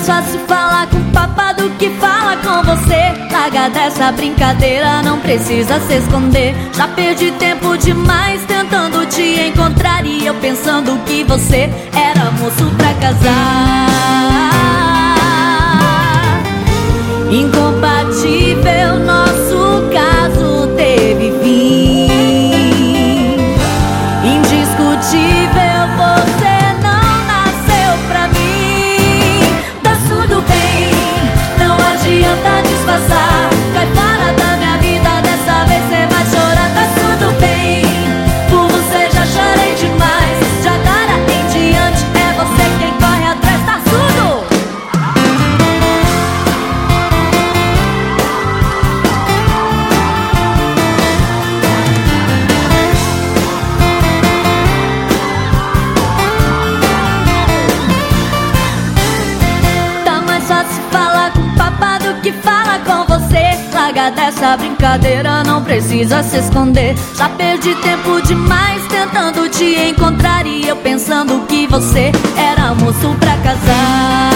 fácil falar com o papá do que falar com você. Larga dessa brincadeira, não precisa se esconder. Já perdi tempo demais tentando te encontrar e eu pensando que você era moço pra casar. Incompatível, nosso caso teve fim. Indiscutível, você não nasceu pra mim. Tá tudo bem, não adianta disfarçar. Cai fora da minha vida, dessa vez cê vai chorar. Tá tudo bem, por você já chorei demais. De agora em diante é você quem corre atrás. Tá tudo. Tá mais fácil falar com o papá do que falar com você. Larga dessa brincadeira, não precisa se esconder. Já perdi tempo demais tentando te encontrar e eu pensando que você era moço pra casar.